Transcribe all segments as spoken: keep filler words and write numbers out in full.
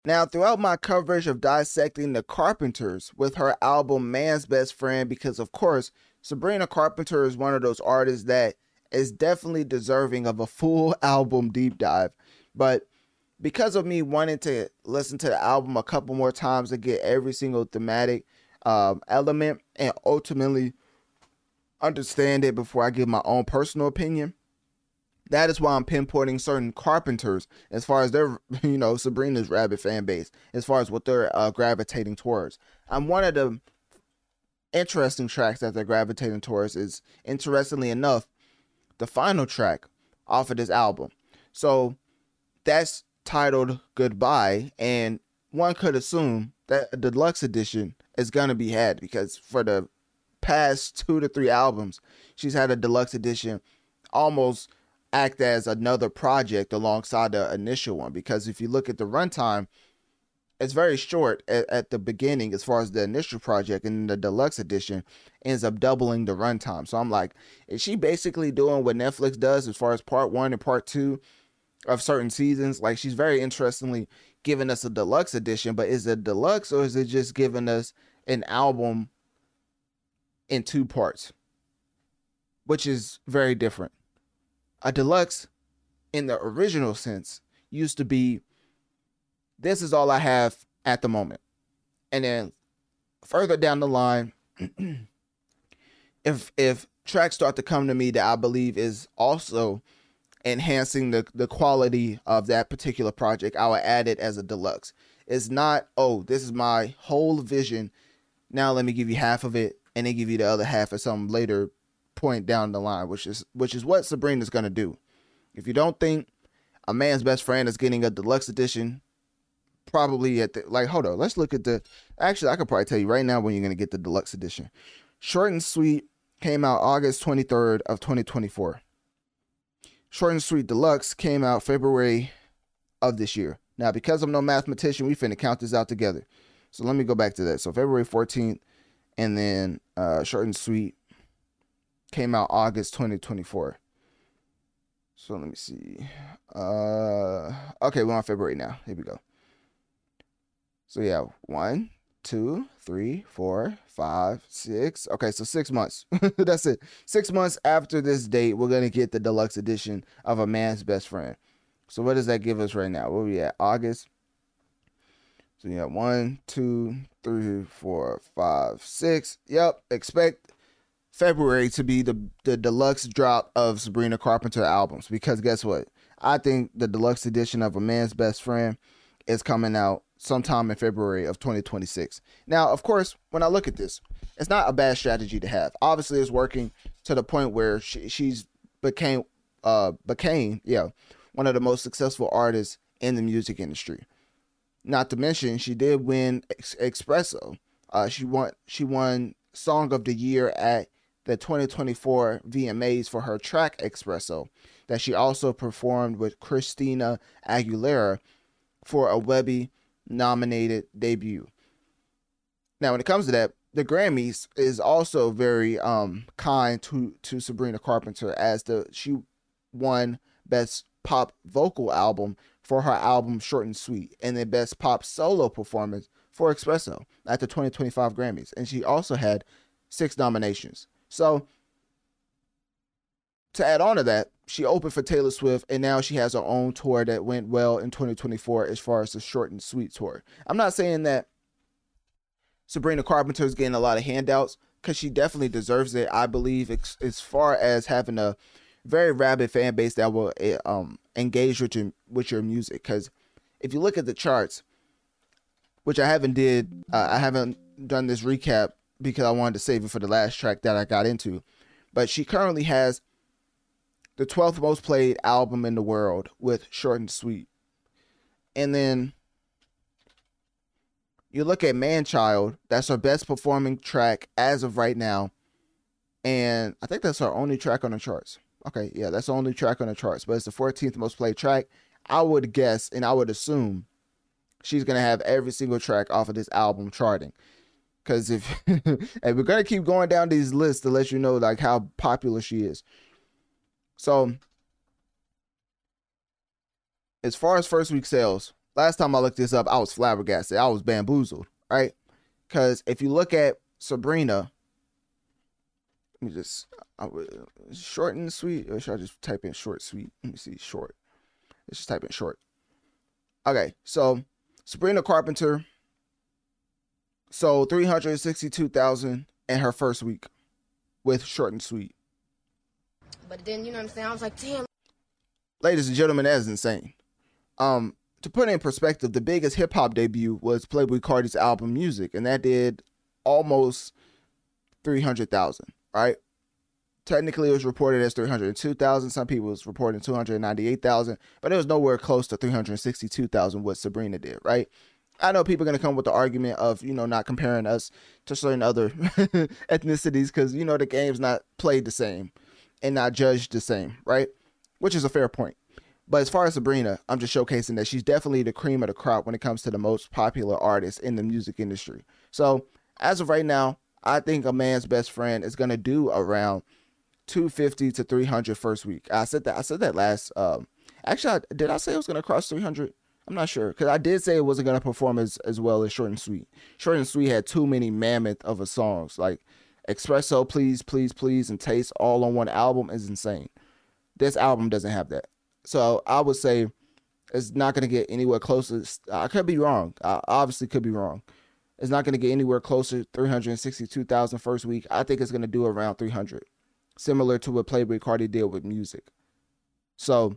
Now, throughout my coverage of dissecting the Carpenters with her album Man's Best Friend, because of course, Sabrina Carpenter is one of those artists that is definitely deserving of a full album deep dive. But because of me wanting to listen to the album a couple more times to get every single thematic um, element and ultimately understand it before I give my own personal opinion, that is why I'm pinpointing certain Carpenters as far as their, you know, Sabrina's rabid fan base, as far as what they're uh, gravitating towards. I'm one of the interesting tracks that they're gravitating towards is, interestingly enough, the final track off of this album. So that's titled Goodbye, and one could assume that a deluxe edition is going to be had because for the past two to three albums, she's had a deluxe edition almost act as another project alongside the initial one, because if you look at the runtime, it's very short at, at the beginning as far as the initial project, and the deluxe edition ends up doubling the runtime. So I'm like, is she basically doing what Netflix does as far as part one and part two of certain seasons? Like, she's very interestingly giving us a deluxe edition, but is it deluxe or is it just giving us an album in two parts, which is very different. A deluxe in the original sense used to be, this is all I have at the moment. And then further down the line, if if tracks start to come to me that I believe is also enhancing the, the quality of that particular project, I will add it as a deluxe. It's not, oh, this is my whole vision, now let me give you half of it and then give you the other half at some later point down the line, which is which is what Sabrina's gonna do. If you don't think A Man's Best Friend is getting a deluxe edition, probably at the, like, hold on, let's look at the, actually I could probably tell you right now when you're gonna get the deluxe edition. Short and Sweet came out August twenty-third of twenty twenty-four. Short and Sweet Deluxe came out February of this year. Now, because I'm no mathematician, we finna count this out together. So let me go back to that. So February fourteenth, and then uh, Short and Sweet came out August twenty twenty-four. So let me see. Uh, okay, we're on February now. Here we go. So yeah, one, two, three, four, five, six. Okay, so six months. That's it. Six months after this date, we're gonna get the deluxe edition of A Man's Best Friend. So what does that give us right now? Where we at? August. So you got one, two, three, four, five, six. Yep. Expect February to be the, the deluxe drop of Sabrina Carpenter albums, because guess what? I think the deluxe edition of A Man's Best Friend is coming out sometime in February of twenty twenty-six. Now, of course, when I look at this, it's not a bad strategy to have. Obviously, it's working to the point where she, she's became uh became yeah one of the most successful artists in the music industry. Not to mention, she did win Ex- Espresso. Uh, she won she won Song of the Year at the twenty twenty-four V M As for her track Espresso, that she also performed with Christina Aguilera for a Webby nominated debut. Now, when it comes to that, the Grammys is also very um kind to to Sabrina Carpenter, as the she won Best Pop Vocal Album for her album Short and Sweet, and then Best Pop Solo Performance for Espresso at the twenty twenty-five Grammys. And she also had six nominations. So to add on to that, she opened for Taylor Swift, and now she has her own tour that went well in twenty twenty-four as far as the Short and Sweet tour. I'm not saying that Sabrina Carpenter is getting a lot of handouts, because she definitely deserves it. I believe ex- as far as having a very rabid fan base that will um, engage with your, with your music. Because if you look at the charts, which I haven't did, uh, I haven't done this recap because I wanted to save it for the last track that I got into. But she currently has the twelfth most played album in the world with Short and Sweet. And then you look at Man-Child, that's her best performing track as of right now. And I think that's her only track on the charts. Okay, yeah, that's the only track on the charts, but it's the fourteenth most played track. I would guess, and I would assume, she's going to have every single track off of this album charting. Because if, if we're going to keep going down these lists to let you know like how popular she is. So, as far as first week sales, last time I looked this up, I was flabbergasted. I was bamboozled, right? Because if you look at Sabrina, let me just, I would, short and sweet, or should I just type in short, sweet? Let me see, short. Let's just type in short. Okay, so Sabrina Carpenter sold three hundred sixty-two thousand in her first week with Short and Sweet. But then, you know what I'm saying? I was like, damn. Ladies and gentlemen, that is insane. Um, to put it in perspective, the biggest hip hop debut was Playboi Carti's album Music, and that did almost three hundred thousand, right? Technically, it was reported as three hundred two thousand. Some people was reporting two hundred ninety-eight thousand, but it was nowhere close to three hundred sixty-two thousand what Sabrina did, right? I know people are going to come with the argument of, you know, not comparing us to certain other ethnicities because, you know, the game's not played the same and not judged the same, right? Which is a fair point. But as far as Sabrina, I'm just showcasing that she's definitely the cream of the crop when it comes to the most popular artists in the music industry. So as of right now, I think A Man's Best Friend is going to do around two fifty to three hundred first week. I said that I said that last um actually I, did I say it was going to cross three hundred? I'm not sure, because I did say it wasn't going to perform as, as well as Short and Sweet. Short and Sweet had too many mammoth of a songs, like Espresso, Please, Please, Please, and Taste all on one album is insane. This album doesn't have that. So I would say it's not going to get anywhere closer. I could be wrong. I obviously could be wrong. It's not going to get anywhere closer to three hundred sixty-two thousand first week. I think it's going to do around three hundred, similar to what Playboi Carti did with Music. So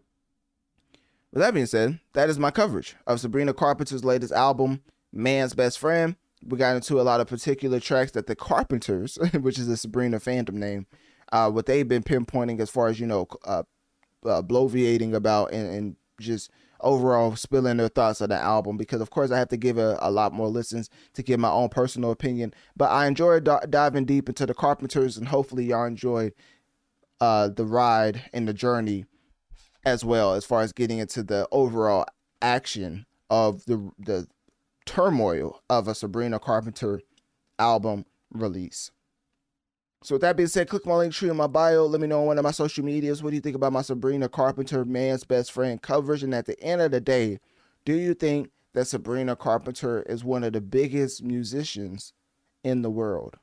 with that being said, that is my coverage of Sabrina Carpenter's latest album, Man's Best Friend. We got into a lot of particular tracks that the Carpenters, which is a Sabrina fandom name, uh, what they've been pinpointing as far as, you know, uh, uh, bloviating about and, and just overall spilling their thoughts on the album. Because, of course, I have to give a, a lot more listens to give my own personal opinion. But I enjoyed d- diving deep into the Carpenters, and hopefully y'all enjoyed uh, the ride and the journey as well, as far as getting into the overall action of the the turmoil of a Sabrina Carpenter album release. So with that being said, click my link tree in my bio. Let me know on one of my social medias. What do you think about my Sabrina Carpenter Man's Best Friend coverage? And at the end of the day, do you think that Sabrina Carpenter is one of the biggest musicians in the world?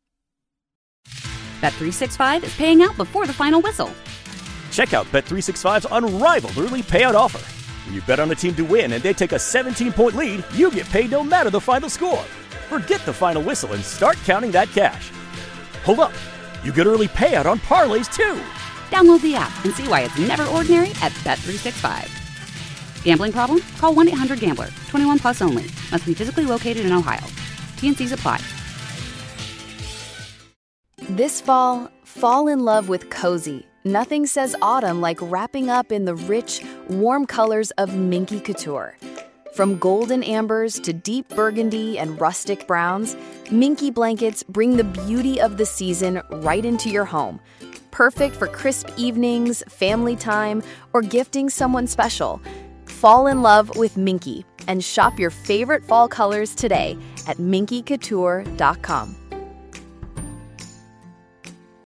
Bet three sixty-five is paying out before the final whistle. Check out Bet three sixty-five's unrivaled early payout offer. When you bet on a team to win and they take a seventeen-point lead, you get paid no matter the final score. Forget the final whistle and start counting that cash. Hold up. You get early payout on parlays, too. Download the app and see why it's never ordinary at Bet three sixty-five. Gambling problem? Call one eight hundred gambler. twenty-one plus only. Must be physically located in Ohio. T and C's apply. This fall, fall in love with cozy. Nothing says autumn like wrapping up in the rich, warm colors of Minky Couture. From golden ambers to deep burgundy and rustic browns, Minky blankets bring the beauty of the season right into your home. Perfect for crisp evenings, family time, or gifting someone special. Fall in love with Minky and shop your favorite fall colors today at minky couture dot com.